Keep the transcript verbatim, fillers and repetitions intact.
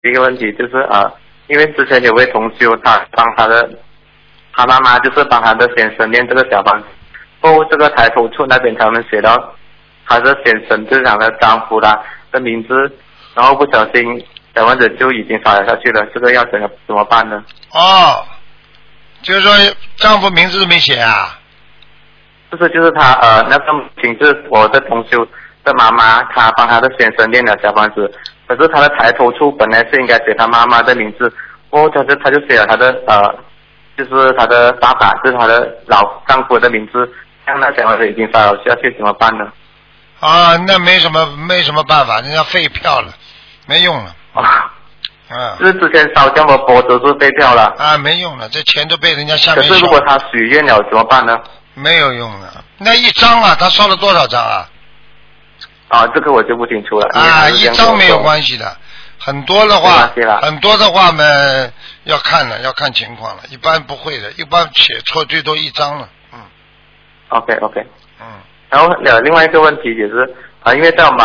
一个问题就是呃，因为之前有位同修他帮他的他妈妈就是帮他的先生念这个小房子，后这个抬头处那边他们写到他的先生就是他的丈夫啦的名字，然后不小心小房子就已经烧了下去了，这个要怎么怎么办呢？ 哦，就是说丈夫名字都没写啊？ 不是，就是他呃那个亲是我的同修的妈妈，她帮她的先生念了小房子，可是她的抬头处本来是应该写她妈妈的名字，哦，她就她就写了她的呃，就是她的爸爸，就是她的老丈夫的名字，像那小房子已经烧了下去，怎么办呢？ 啊，那没什么没什么办法，人家废票了，没用了。 啊， 啊， 就是之前烧这么多都是废票了。 啊，没用了，这钱都被人家下面可是如果他许愿了怎么办呢？ 没有用了，那一张啊，他烧了多少张啊？ 啊，这个我就不清楚了。 啊，一张没有关系的，很多的话，很多的话嘛，要看了，要看情况了，一般不会的，一般写错最多一张了，嗯。 OK OK。 嗯。 然后呃，另外一个问题也是啊，因为在我们